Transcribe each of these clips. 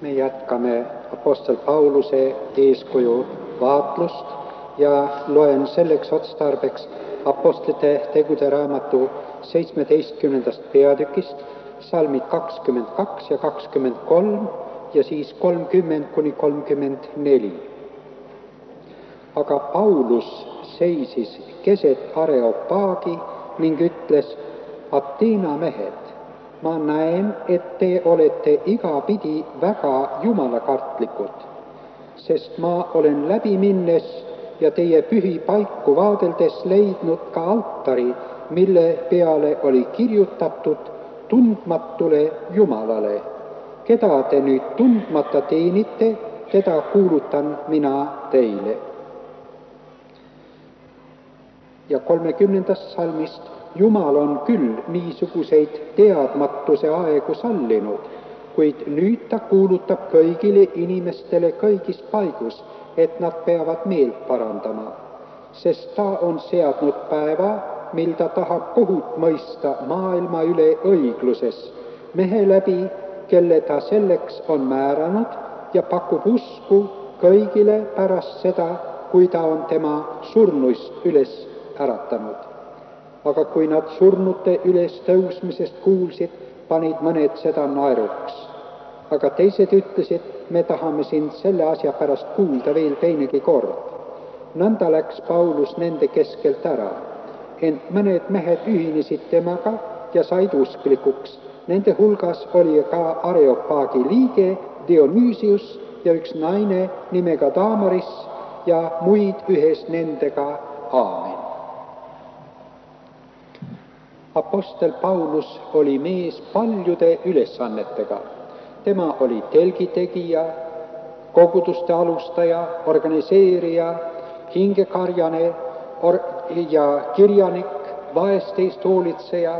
Me jätkame Apostel Pauluse eeskuju vaatlust ja loen selleks otstarbeks Apostlite tegude raamatu 17. peatükist salmid 22 ja 23 ja siis 30–34. Aga Paulus seisis keset Areopaagi ning ütles: Ateena mehed, ma näen, et te olete igapidi väga jumalakartlikud, sest ma olen läbi minnes ja teie pühi paiku vaadeldes leidnud ka altari, mille peale oli kirjutatud tundmatule Jumalale. Keda te nüüd tundmata teenite, teda kuulutan mina teile. Ja 30. salmist: Jumal on küll niisuguseid teadmatuse aegu sallinud, kuid nüüd ta kuulutab kõigile inimestele kõigis paigus, et nad peavad meelt parandama, sest ta on seadnud päeva, mil ta tahab kohut mõista maailma üle õigluses, mehe läbi, kelle ta selleks on määranud, ja pakub usku kõigile pärast seda, kui ta on tema surnuist üles äratanud. Aga kui nad surnute üles tõusmisest kuulsid, panid mõned seda naeruks. Aga teised ütlesid: me tahame sind selle asja pärast kuulda veel teinegi kord. Nõnda läks Paulus nende keskelt ära, ent mõned mehed ühinesid temaga ja said usklikuks. Nende hulgas oli ka Areopaagi liige Dionüüsius ja üks naine nimega Damaris ja muid ühes nendega. Aamen. Apostel Paulus oli mees paljude ülesannetega. Tema oli telgitegija, koguduste alustaja, organiseerija, hingekarjane ja kirjanik, vaeste eest hoolitseja,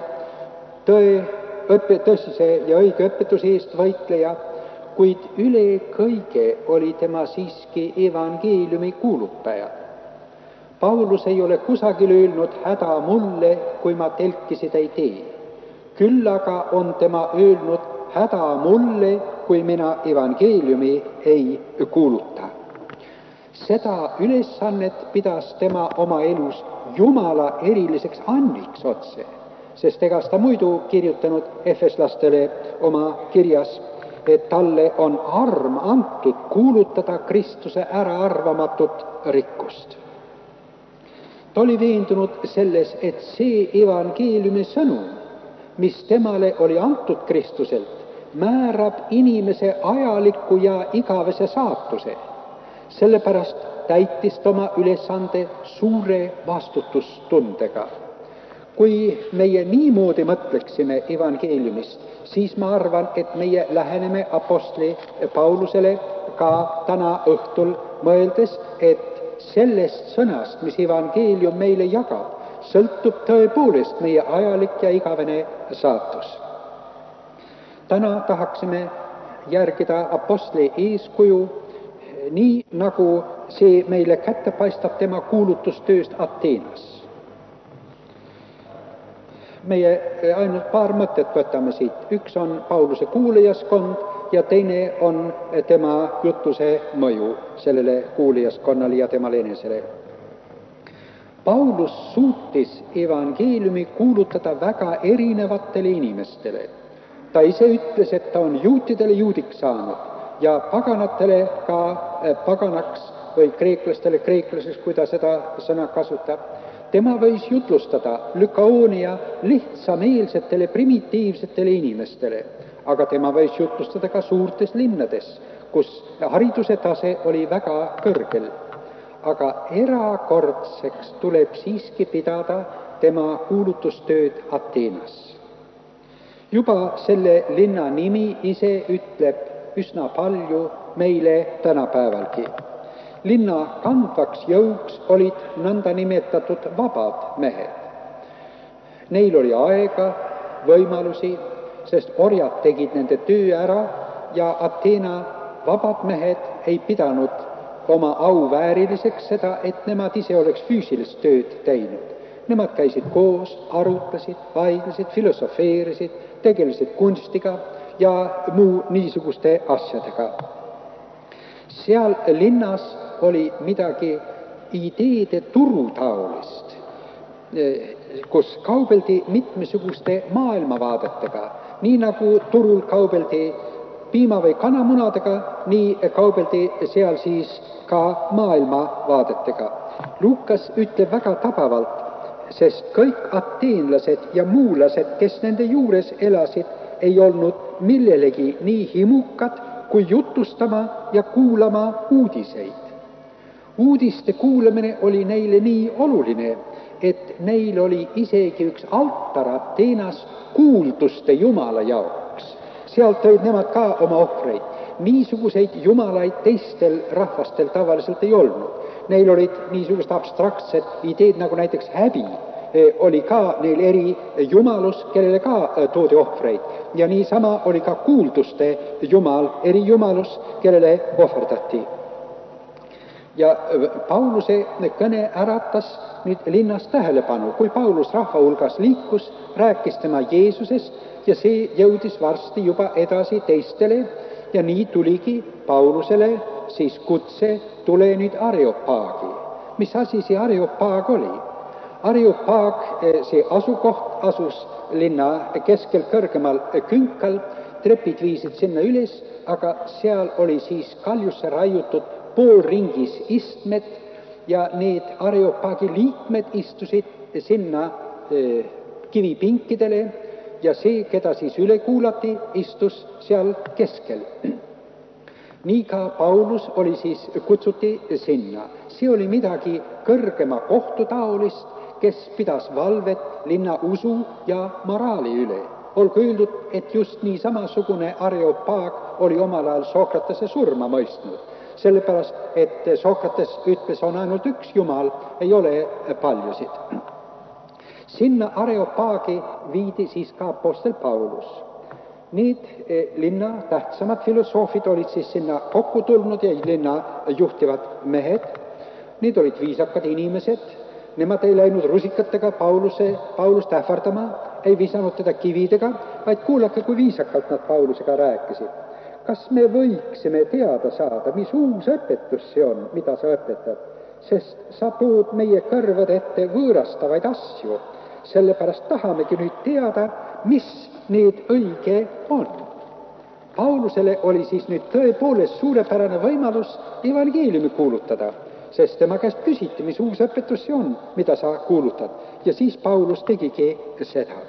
tõsise ja õige õpetuse eest võitleja, kuid üle kõige oli tema siiski evangeeliumi kuulutaja. Paulus ei ole kusagil öelnud: häda mulle, kui ma telkisid ei tee. Küll aga on tema öelnud: häda mulle, kui mina evangeeliumi ei kuuluta. Seda ülesannet pidas tema oma elus Jumala eriliseks anniks otse, sest egas ta muidu kirjutanud efeslastele oma kirjas, et talle on arm antud kuulutada Kristuse äraarvamatut rikkust. Ta oli veendunud selles, et see evangeeliumi sõnum, mis temale oli antud Kristuselt, määrab inimese ajaliku ja igavese saatuse. Sellepärast täitis ta oma ülesande suure vastutustundega. Kui meie niimoodi mõtleksime evangeeliumist, siis ma arvan, et meie läheneme apostli Paulusele ka täna õhtul mõeldes, et sellest sõnast, mis evangeelium meile jagab, sõltub tõepoolest meie ajalik ja igavene saatus. Täna tahaksime järgida apostli eeskuju, nii nagu see meile kätte paistab tema kuulutustööst Ateenas. Meie ainult paar mõtet võtame siit. Üks on Pauluse kuulajaskond ja teine on tema jutluse mõju sellele kuulajaskonnale ja temale enesele. Paulus suutis evangeeliumi kuulutada väga erinevatele inimestele. Ta ise ütles, et ta on juutidele juudiks saanud ja paganatele ka paganaks või kreeklastele kreeklaseks, kui ta seda sõna kasutab. Tema võis jutlustada Lükaonia lihtsameelsetele primitiivsetele inimestele, aga tema võis jutlustada ka suurtes linnades, kus hariduse tase oli väga kõrgel. Aga erakordseks tuleb siiski pidada tema kuulutustööd Ateenas. Juba selle linna nimi ise ütleb üsna palju meile tänapäevalgi. Linna kandvaks jõuks olid nõnda nimetatud vabad mehed. Neil oli aega, võimalusi, sest orjad tegid nende töö ära ja Ateena vabad mehed ei pidanud oma auvääriliseks seda, et nemad ise oleks füüsilist tööd teinud. Nemad käisid koos, arutasid, vaidlesid, filosofeerisid, tegelesid kunstiga ja muu niisuguste asjadega. Seal linnas oli midagi ideede turutaolist, kus kaubeldi mitmesuguste maailmavaadetega. Nii nagu turul kaubeldi piima- või kanamunadega, nii kaubeldi seal siis ka maailmavaadetega. Luukas ütleb väga tabavalt, sest kõik ateenlased ja muulased, kes nende juures elasid, ei olnud millelegi nii himukad kui jutustama ja kuulama uudiseid. Uudiste kuulamine oli neile nii oluline, et neil oli isegi üks altar Ateenas kuulduste jumala jaoks. Sealt tõid nemad ka oma ohvreid. Niisuguseid jumalaid teistel rahvastel tavaliselt ei olnud. Neil olid niisugused abstraktsed ideed, nagu näiteks häbi, oli ka neil eri jumalus, kellele ka toodi ohvreid. Ja niisama oli ka kuulduste jumal, eri jumalus, kellele ohverdati. Ja Pauluse kõne äratas nüüd linnas tähelepanu. Kui Paulus rahva hulgas liikus, rääkis tema Jeesusest ja see jõudis varsti juba edasi teistele ja nii tuligi Paulusele siis kutse, tule nüüd Areopaagi. Mis asi see Areopaag oli? Areopaag, see asukoht asus linna keskel kõrgemal künkal, trepid viisid sinna üles, aga seal oli siis kaljusse raiutud poolringis istmed ja need Areopaagi liikmed istusid sinna kivipinkidele ja see, keda siis üle kuulati, istus seal keskel. Nii ka Paulus oli siis kutsuti sinna. See oli midagi kõrgema kohtu taolist, kes pidas valvet linna usu ja moraali üle. Olgu öeldud, et just nii samasugune Areopaag oli omal ajal Sokratese surma mõistnud. Sellepärast, et Sokrates ütles, on ainult üks jumal, ei ole paljusid. Sinna Areopaagi viidi siis ka apostel Paulus. Need linna tähtsamad filosoofid olid siis sinna kokku tulnud ja linna juhtivad mehed. Need olid viisakad inimesed. Nemad ei läinud rusikatega Paulust ähvardama, ei visanud teda kividega, vaid kuulake, kui viisakalt nad Paulusega rääkisid. Kas me võiksime teada saada, mis uus õpetus see on, mida sa õpetad? Sest sa tood meie kõrvade ette võõrastavaid asju. Sellepärast tahamegi nüüd teada, mis need õige on. Paulusele oli siis nüüd tõepoolest suurepärane võimalus evangeeliumi kuulutada, sest tema käest küsiti, mis uus õpetus see on, mida sa kuulutad. Ja siis Paulus tegigi seda.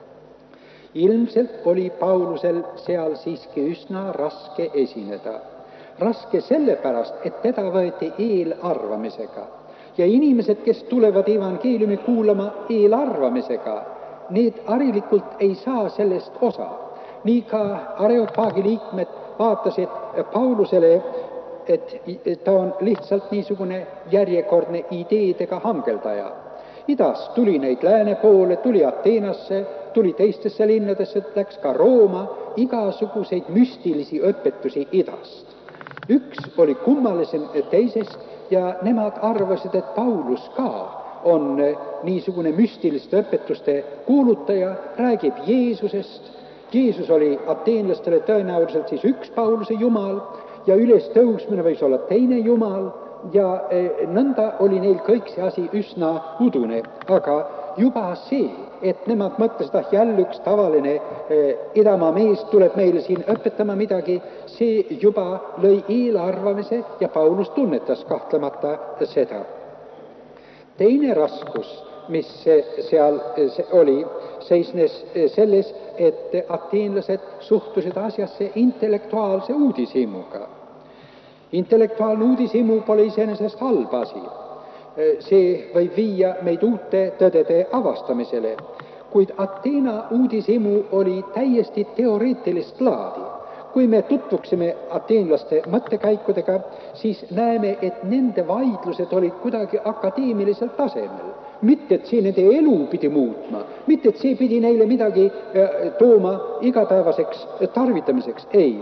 Ilmselt oli Paulusel seal siiski üsna raske esineda. Raske sellepärast, et teda võeti eelarvamisega. Ja inimesed, kes tulevad evangeeliumi kuulama eelarvamisega, need harilikult ei saa sellest osa. Nii ka Areopaagi liikmed vaatasid Paulusele, et ta on lihtsalt niisugune järjekordne ideedega hangeldaja. Idas tuli neid lääne poole, tuli Ateenasse, tuli teistesse linnadesse, läks ka Rooma, igasuguseid müstilisi õpetusi idast. Üks oli kummalisem teisest ja nemad arvasid, et Paulus ka on niisugune müstiliste õpetuste kuulutaja, räägib Jeesusest. Jeesus oli ateenlastele tõenäoliselt siis üks Pauluse jumal ja ülestõusmine võis olla teine jumal ja nõnda oli neil kõik see asi üsna udune, aga juba see, et nemad mõtlesid, jälle üks tavaline idamaa mees tuleb meile siin õpetama midagi, see juba lõi eelarvamise ja Paulus tunnetas kahtlemata seda. Teine raskus, mis seal oli, seisnes selles, et ateenlased suhtusid asjasse intellektuaalse uudishimuga. Intellektuaalne uudishimu pole iseenesest halb asi. See võib viia meid uute tõdede avastamisele, kuid Ateena uudishimu oli täiesti teoreetilist laadi. Kui me tutvuksime ateenlaste mõttekäikudega, siis näeme, et nende vaidlused olid kuidagi akadeemilisel tasemel. Mitte, et see nende elu pidi muutma, mitte, et see pidi neile midagi tooma igapäevaseks tarvitamiseks, ei.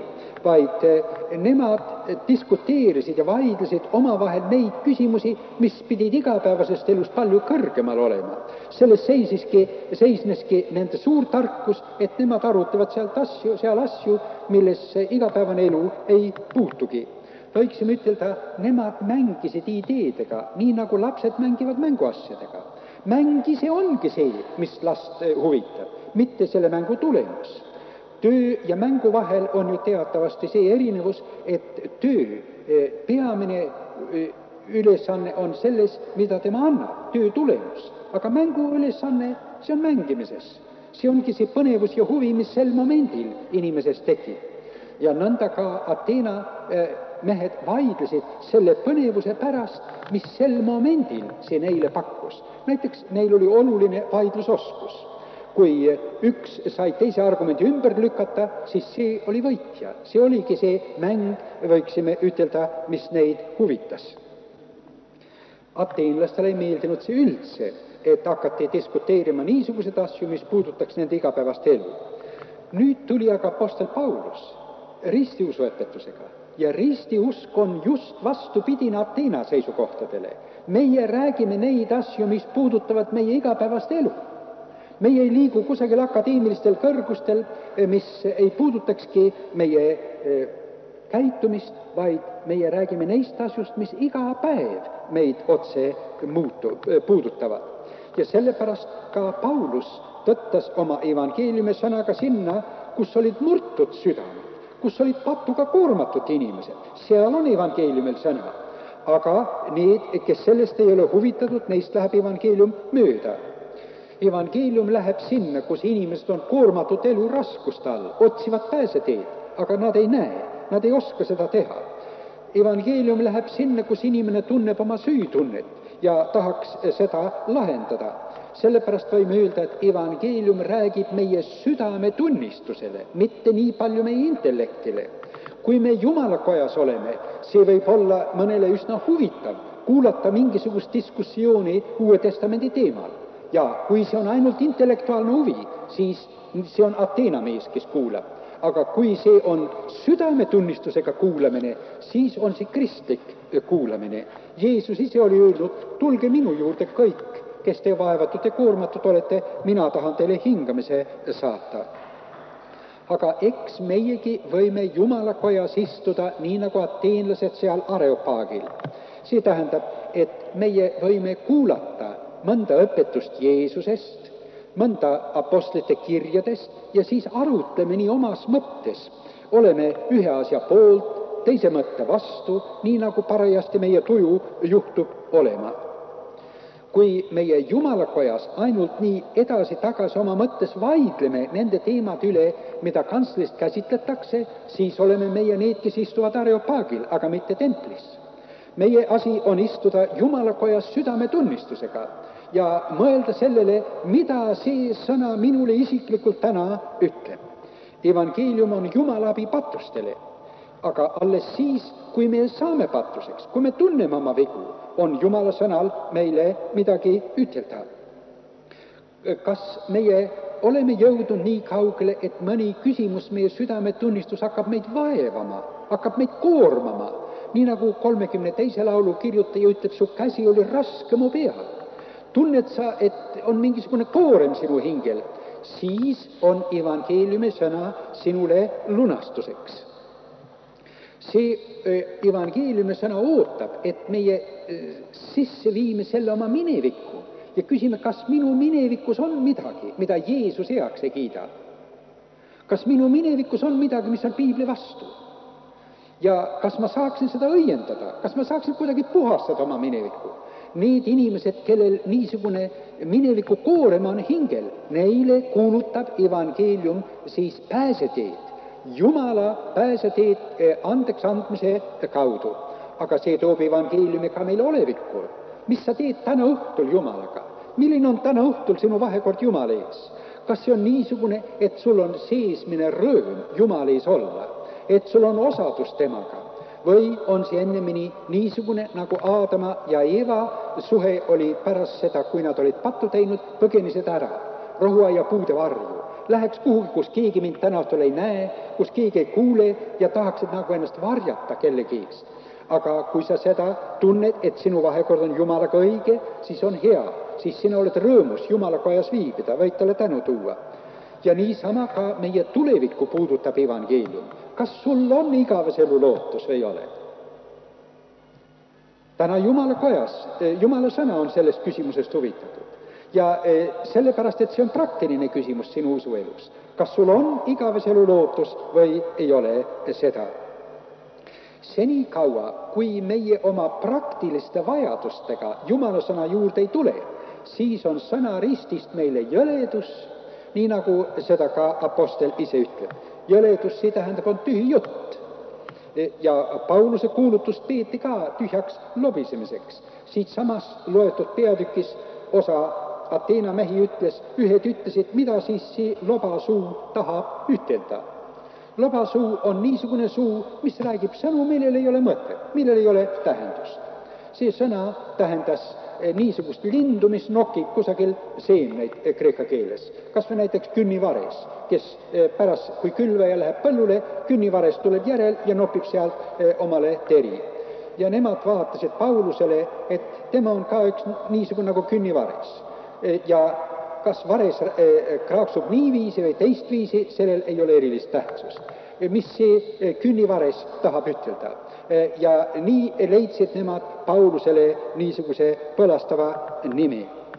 vaid nemad diskuteerisid ja vaidlesid omavahel neid küsimusi, mis pidid igapäevasest elust palju kõrgemal olema. Selles seisneski nende suur tarkus, et nemad arutavad seal asju, millesse igapäevane elu ei puutugi. Võiksime ütelda, nemad mängisid ideedega, nii nagu lapsed mängivad mänguasjadega. Mäng ise ongi see, mis last huvitab, mitte selle mängu tulemus. Töö ja mängu vahel on ju teatavasti see erinevus, et töö peamine ülesanne on selles, mida tema annab, töö tulemus. Aga mängu ülesanne, see on mängimises. See ongi see põnevus ja huvi, mis sel momendil inimeses tekib. Ja nõnda ka Ateena mehed vaidlesid selle põnevuse pärast, mis sel momendil see neile pakkus. Näiteks neil oli oluline vaidlusoskus. Kui üks sai teise argumendi ümber lükata, siis see oli võitja. See oligi see mäng, võiksime ütelda, mis neid huvitas. Ateenlastele ei meeldinud see üldse, et hakati diskuteerima niisugused asju, mis puudutaks nende igapäevast elu. Nüüd tuli aga apostel Paulus ristiusuõpetusega. Ja ristiusk on just vastupidine Ateena seisukohtadele. Meie räägime neid asju, mis puudutavad meie igapäevast elu. Meie ei liigu kusagil akadeemilistel kõrgustel, mis ei puudutakski meie käitumist, vaid meie räägime neist asjust, mis iga päev meid otse puudutavad. Ja sellepärast ka Paulus tõttas oma evangeeliumi sõnaga sinna, kus olid murtud südamed, kus olid patuga koormatud inimesed. Seal on evangeeliumil sõna. Aga need, kes sellest ei ole huvitatud, neist läheb evangeelium mööda. Evangeelium läheb sinna, kus inimesed on koormatud elu raskuste all, otsivad pääseteed, aga nad ei näe, nad ei oska seda teha. Evangeelium läheb sinna, kus inimene tunneb oma süütunnet ja tahaks seda lahendada. Sellepärast võime öelda, et evangeelium räägib meie südametunnistusele, mitte nii palju meie intellektile. Kui me Jumalakojas oleme, see võib olla mõnele üsna huvitav kuulata mingisugust diskussiooni Uue Testamendi teemal. Ja kui see on ainult intellektuaalne huvi, siis see on Ateena mees, kes kuulab. Aga kui see on südametunnistusega kuulamine, siis on see kristlik kuulamine. Jeesus ise oli öelnud, tulge minu juurde kõik, kes te vaevatud ja koormatud olete, mina tahan teile hingamise saata. Aga eks meiegi võime Jumalakojas istuda, nii nagu ateenlased seal Areopaagil. See tähendab, et meie võime kuulata mõnda õpetust Jeesusest, mõnda apostlite kirjadest ja siis arutleme nii omas mõttes. Oleme ühe asja poolt, teise mõtte vastu, nii nagu parajasti meie tuju juhtub olema. Kui meie Jumalakojas ainult nii edasi-tagasi oma mõttes vaidleme nende teemad üle, mida kantslist käsitletakse, siis oleme meie need, kes istuvad Areopaagil, aga mitte templis. Meie asi on istuda Jumalakojas südametunnistusega ja mõelda sellele, mida see sõna minule isiklikult täna ütleb. Evangeelium on Jumala abi patustele, aga alles siis, kui me saame patuseks, kui me tunneme oma vigu, on Jumala sõnal meile midagi ütelda. Kas meie oleme jõudnud nii kaugele, et mõni küsimus meie südametunnistus hakkab meid vaevama, hakkab meid koormama, nii nagu 32. laulu kirjutaja ütleb, su käsi oli raske mu peal. Tunned sa, et on mingisugune koorem sinu hingel, siis on evangeeliumi sõna sinule lunastuseks. See evangeeliumi sõna ootab, et meie sisse viime selle oma minevikku ja küsime, kas minu minevikus on midagi, mida Jeesus heaks ei kiida. Kas minu minevikus on midagi, mis on piibli vastu? Ja kas ma saaksin seda õiendada? Kas ma saaksin kuidagi puhastada oma minevikku? Need inimesed, kellel niisugune mineviku koorem on hingel, neile kuulutab evangeelium siis pääseteed. Jumala pääseteed andeks andmise kaudu. Aga see toob evangeeliumi ka meile olevikku. Mis sa teed täna õhtul Jumalaga? Milline on täna õhtul sinu vahekord Jumala ees? Kas see on niisugune, et sul on seesmine rõõm Jumala ees olla? Et sul on osadus temaga? Või on see ennemini niisugune, nagu Aadama ja Eeva suhe oli pärast seda, kui nad olid pattu teinud, põgenised ära? rohuaia puude varju. Läheks kuhugi, kus keegi mind täna õhtul ei näe, kus keegi ei kuule ja tahaksid nagu ennast varjata kellegi eest. Aga kui sa seda tunned, et sinu vahekord on Jumalaga õige, siis on hea, siis sina oled rõõmus Jumala kojas viibida, võid talle tänu tuua. Ja niisama ka meie tulevikku puudutab evangeelium. Kas sul on igavese elu lootus või ei ole? Täna Jumala kojas, Jumala sõna on sellest küsimusest huvitatud. Ja sellepärast, et see on praktiline küsimus sinu usuelus. Kas sul on igavese elu lootus või ei ole seda? Seni kaua, kui meie oma praktiliste vajadustega Jumala sõna juurde ei tule, siis on sõna ristist meile jõledus, nii nagu seda ka apostel ise ütleb. Jõledus, see tähendab, on tühi jutt. Ja Pauluse kuulutust peeti ka tühjaks lobisemiseks. Siit samas loetud peatükis osa Ateena mehi ühed ütlesid, mida siis see lobasuu tahab ütelda. Lobasuu on niisugune suu, mis räägib sõnu, millel ei ole mõtet, millel ei ole tähendust. See sõna tähendas niisugust lindu, mis nokib kusagil seemneid kreeka keeles. Kas või näiteks künnivares, kes pärast, kui külvaja läheb põllule, künnivares tuleb järel ja nopib sealt omale teri. Ja nemad vaatasid Paulusele, et tema on ka üks niisugune nagu künnivares. Ja kas vares kraaksub niiviisi või teistviisi, sellel ei ole erilist tähtsust. Mis see künnivares tahab ütelda? Ja nii leidsid nemad Paulusele niisuguse põlastava nimi.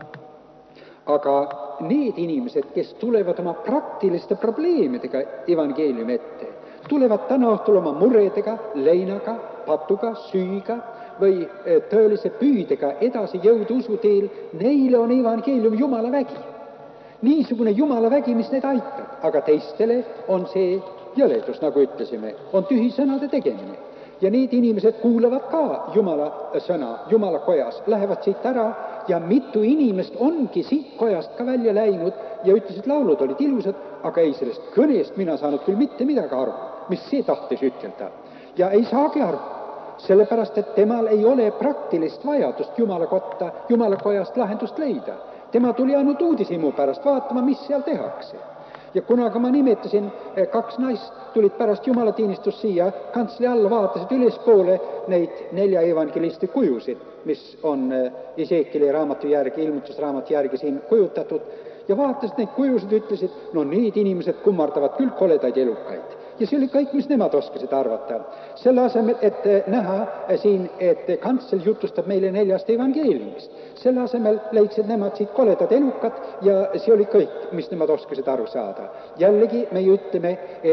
Aga need inimesed, kes tulevad oma praktiliste probleemidega evangeeliumi ette, tulevad täna õhtul oma muredega, leinaga, patuga, süüga või tõelise püüdega edasi jõuda usuteel, neile on evangeelium Jumala vägi. Niisugune Jumala vägi, mis neid aitab, aga teistele on see jõledus, nagu ütlesime, on tühi sõnade tegemine. Ja need inimesed kuulavad ka Jumala sõna, Jumala kojas, lähevad siit ära ja mitu inimest ongi siit kojast ka välja läinud ja ütlesid, laulud olid ilusad, aga ei, sellest kõnest mina saanud küll mitte midagi aru, mis see tahtis ütelda. Ja ei saagi aru, sellepärast, et temal ei ole praktilist vajadust Jumala kotta, Jumala kojast lahendust leida. Tema tuli ainult uudishimu pärast vaatama, mis seal tehakse. Ja kunaga ma nimetasin, 2 naist tulid pärast jumalateenistust siia, kantsli alla vaatasid ülespoole neid 4 evangelisti kujusid, mis on Ezekieli raamatu järgi, ilmutusraamatu järgi siin kujutatud, ja vaatasid neid kujusid, ütlesid, no need inimesed kummardavad küll koledaid elukaid. Ja see oli kõik, mis nemad oskasid arvata. Selle asemel, et näha siin, et kantsel jutustab meile 4 evangeeliumist. Selle asemel leidsid nemad siit koledad elukad ja see oli kõik, mis nemad oskasid aru saada. Jällegi me ütleme,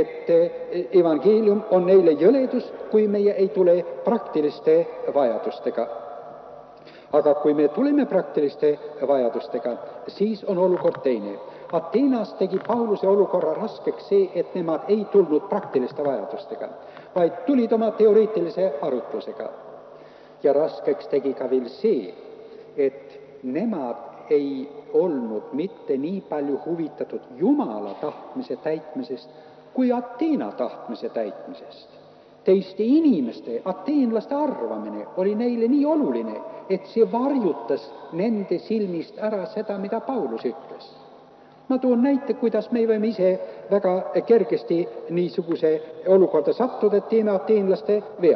et evangeelium on neile jõledus, kui meie ei tule praktiliste vajadustega. Aga kui me tuleme praktiliste vajadustega, siis on olukord teine. Ateenas tegi Pauluse olukorra raskeks see, et nemad ei tulnud praktiliste vajadustega, vaid tulid oma teoreetilise arutlusega. Ja raskeks tegi ka veel see, et nemad ei olnud mitte nii palju huvitatud Jumala tahtmise täitmisest, kui Ateena tahtmise täitmisest. Teiste inimeste, ateenlaste arvamine oli neile nii oluline, et see varjutas nende silmist ära seda, mida Paulus ütles. Ma toon näite, kuidas me võime ise väga kergesti niisuguse olukorda sattuda, et teeme ateenlaste vea.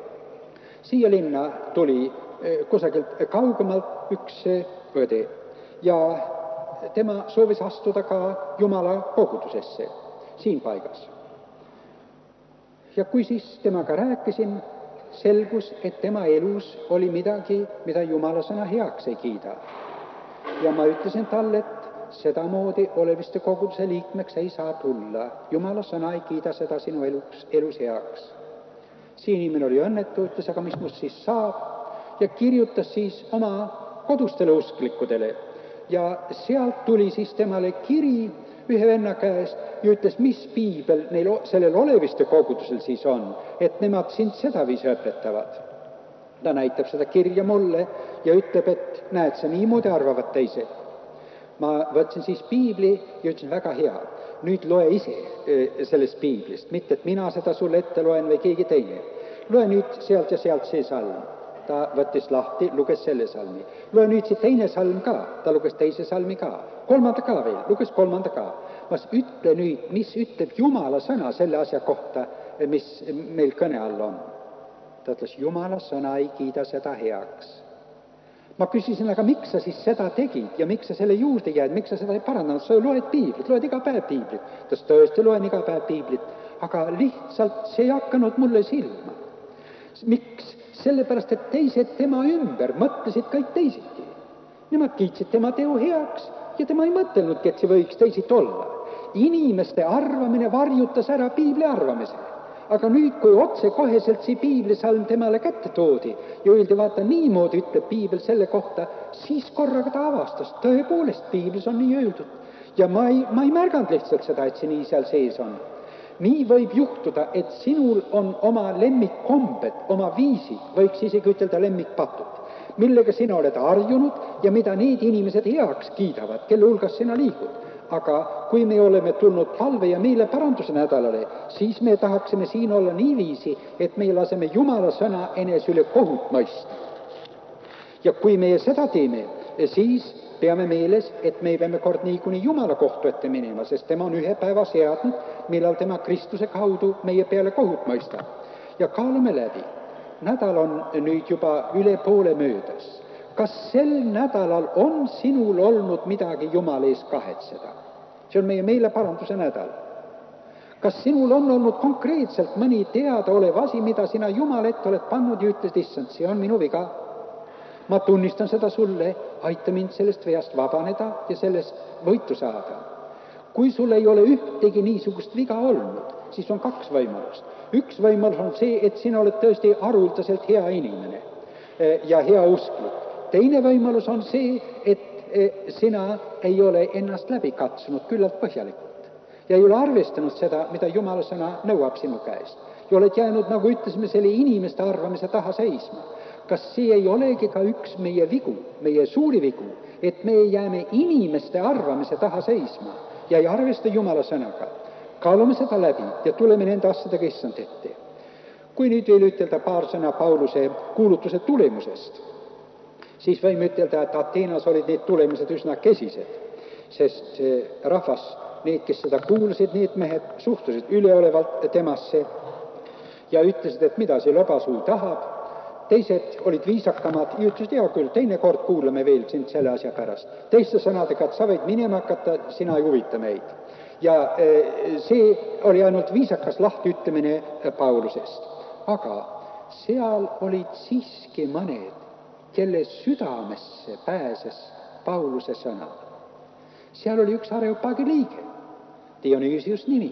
Siia linna tuli kusagilt kaugemalt üks õde ja tema soovis astuda ka Jumala kogudusesse siin paigas. Ja kui siis temaga rääkisin, selgus, et tema elus oli midagi, mida Jumala sõna heaks ei kiida. Ja ma ütlesin talle, et sedamoodi oleviste koguduse liikmeks ei saa tulla. Jumala sõna ei kiida seda sinu elus heaks. See inimene oli õnnetu, ütles, aga mis must siis saab? Ja kirjutas siis oma kodustele usklikudele. Ja sealt tuli siis temale kiri ühe venna käest ja ütles, mis piibel neil sellel oleviste kogudusel siis on, et nemad sind sedaviisi õpetavad. Ta näitab seda kirja mulle ja ütleb, et näed, sa niimoodi arvavad teised. Ma võtsin siis piibli ja ütlesin, väga hea, nüüd loe ise sellest piiblist, mitte et mina seda sulle ette loen või keegi teine. Loe nüüd sealt ja sealt see salm. ta võttis lahti, luges selle salmi. Loe nüüd see teine salm ka, ta luges teise salmi ka, kolmanda ka veel, luges kolmanda ka. Mas ütle nüüd, mis ütleb Jumala sõna selle asja kohta, mis meil kõne all on. Ta ütles, Jumala sõna ei kiida seda heaks. Ma küsisin, aga miks sa siis seda tegid ja miks sa selle juurde jääd, miks sa seda ei parandanud, sa loed piiblit, loed iga päev piiblit. Ta tõesti loen iga päev piiblit, aga lihtsalt see ei hakanud mulle silma. Miks? Sellepärast, et teised tema ümber mõtlesid kõik teisiti. Nemad kiitsid tema teo heaks ja tema ei mõtelnudki, et see võiks teisiti olla. Inimeste arvamine varjutas ära piibli arvamise. Aga nüüd, kui otsekoheselt see piiblisalm temale kätte toodi ja öeldi, vaata, niimoodi ütleb piibel selle kohta, siis korraga ta avastas, tõepoolest piiblis on nii öeldud. Ja ma ei märganud lihtsalt seda, et see nii seal sees on. Nii võib juhtuda, et sinul on oma lemmikkombed, oma viisid, võiks isegi ütelda lemmikpatud, millega sina oled harjunud ja mida need inimesed heaks kiidavad, kelle hulgas sina liigud. Aga kui me oleme tulnud palve ja meeleparanduse nädalale, siis me tahaksime siin olla niiviisi, et me laseme Jumala sõna enese üle kohut mõista. Ja kui me seda teeme, siis peame meeles, et me peame kord niikuni Jumala kohtu ette minema, sest tema on ühe päeva seadnud, millal tema Kristuse kaudu meie peale kohut mõistab. Ja kaalume läbi. Nädal on nüüd juba üle poole möödas. Kas sel nädalal on sinul olnud midagi Jumala ees kahetseda? See on meie meeleparanduse nädal. Kas sinul on olnud konkreetselt mõni teadaolev asi, mida sina Jumala ette oled pannud ja ütlesid, issand, see on minu viga. Ma tunnistan seda sulle, aita mind sellest veast vabaneda ja sellest võitu saada. Kui sul ei ole ühtegi niisugust viga olnud, siis on kaks võimalust. Üks võimalus on see, et sina oled tõesti haruldaselt hea inimene ja hea usklik. Teine võimalus on see, et sina ei ole ennast läbi katsunud küllalt põhjalikult ja ei ole arvestanud seda, mida Jumala sõna nõuab sinu käest. Ja oled jäänud, nagu ütlesime, selle inimeste arvamise taha seisma. Kas see ei olegi ka üks meie vigu, meie suuri vigu, et me jääme inimeste arvamise taha seisma ja ei arvesta Jumala sõnaga? Kaalume seda läbi ja tuleme nende asjadega issand ette. Kui nüüd veel ütelda paar sõna Pauluse kuulutuse tulemusest, siis võime ütelda, et Ateenas olid need tulemused üsna kesised, sest rahvas, need, kes seda kuulsid, need mehed suhtusid üleolevalt temasse ja ütlesid, et mida see lobasuu tahab. Teised olid viisakamad ja ütlesid, hea küll, teine kord kuulame veel sind selle asja pärast. Teiste sõnadega, et sa võid minema hakata, sina ei huvita meid. Ja see oli ainult viisakas lahtiütlemine Paulusest. Aga seal olid siiski mõned, kelle südamesse pääses Pauluse sõna. Seal oli üks Areopagi liige, Dionüüsius nimi,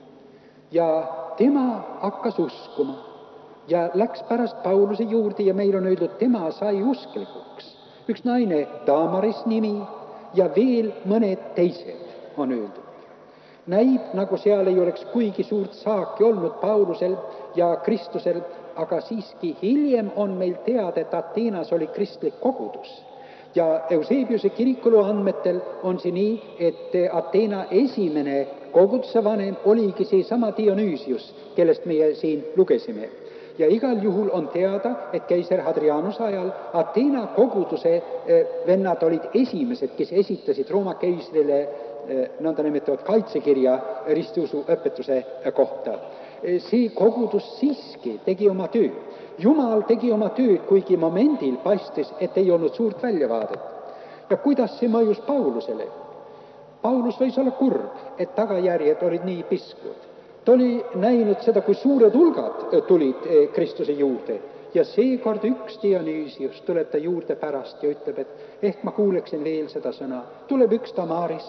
ja tema hakkas uskuma ja läks pärast Pauluse juurde ja meil on öeldud, tema sai usklikuks. Üks naine, Damaris nimi ja veel mõned teised on öeldud. Näib, nagu seal ei oleks kuigi suurt saaki olnud Paulusel ja Kristusel, aga siiski hiljem on meil teada, et Ateenas oli kristlik kogudus. Ja Eusebiuse kirikulu andmetel on see nii, et Ateena esimene koguduse vanem oligi seesama Dionüüsius, kellest meie siin lugesime. Ja igal juhul on teada, et keiser Hadrianuse ajal Ateena koguduse vennad olid esimesed, kes esitasid Rooma keisrile nõnda nimetavad kaitsekirja ristiusu õpetuse kohta. See kogudus siiski tegi oma töö. Jumal tegi oma tööd, kuigi momendil paistis, et ei olnud suurt väljavaadet. Ja kuidas see mõjus Paulusele? Paulus võis olla kurb, et tagajärjed olid nii piskud. Ta oli näinud seda, kui suured hulgad tulid Kristuse juurde. Ja seekord üks Dionüüsius tuleb ta juurde pärast ja ütleb, et ehk ma kuuleksin veel seda sõna. Tuleb üks Damaris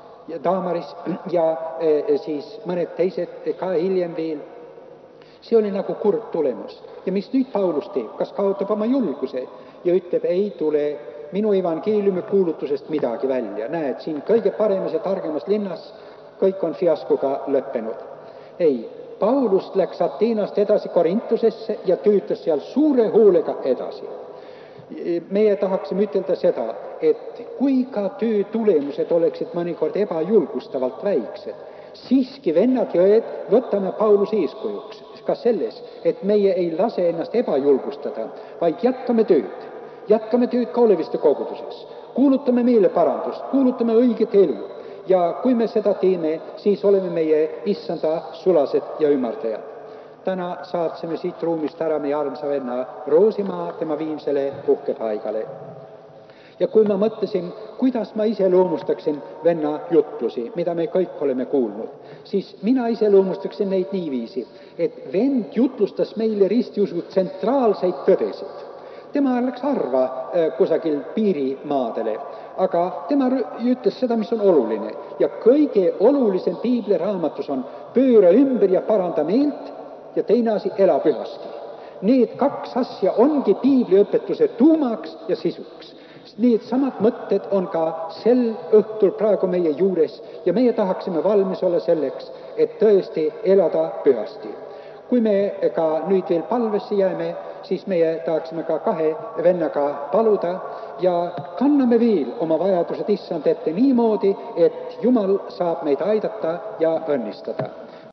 ja siis mõned teised ka hiljem veel. See oli nagu kurb tulemus. Ja mis nüüd Paulus teeb? Kas kaotab oma julguse ja ütleb, ei tule minu evangeeliumi kuulutusest midagi välja. Näed, siin kõige paremas ja targemas linnas kõik on fiaskoga lõppenud. Ei, Paulus läks Ateenast edasi Korintusesse ja töötas seal suure hoolega edasi. Meie tahaksime ütelda seda, et kui ka töö tulemused oleksid mõnikord ebajulgustavalt väiksed, siiski vennad ja õed võtame Pauluse eeskujuks. ka selles, et meie ei lase ennast ebajulgustada, vaid jätkame tööd. Jätkame tööd ka oleviste koguduses. Kuulutame meeleparandust, kuulutame õiget elu. Ja kui me seda teeme, siis oleme meie issanda sulased ja ümardajad. Täna saatsime siit ruumist ära meie armsa venna Roosimaa tema viimsele puhkepaigale. Ja kui ma mõtlesin, kuidas ma iseloomustaksin venna jutlusi, mida me kõik oleme kuulnud, siis mina iseloomustaksin neid niiviisi, et vend jutlustas meile ristiusu tsentraalseid tõdesid. Tema läks harva kusagil piirimaadele, aga tema ütles seda, mis on oluline. Ja kõige olulisem piibliraamatus on pööra ümber ja paranda meelt ja teine asi, ela pühasti. Need kaks asja ongi piibliõpetuse tuumaks ja sisuks. Need samad mõtted on ka sel õhtul praegu meie juures ja meie tahaksime valmis olla selleks, et tõesti elada pühasti. Kui me ka nüüd veel palvesse jääme, siis meie tahaksime ka 2 vennaga paluda ja kanname veel oma vajadused issand ette niimoodi, et Jumal saab meid aidata ja õnnistada.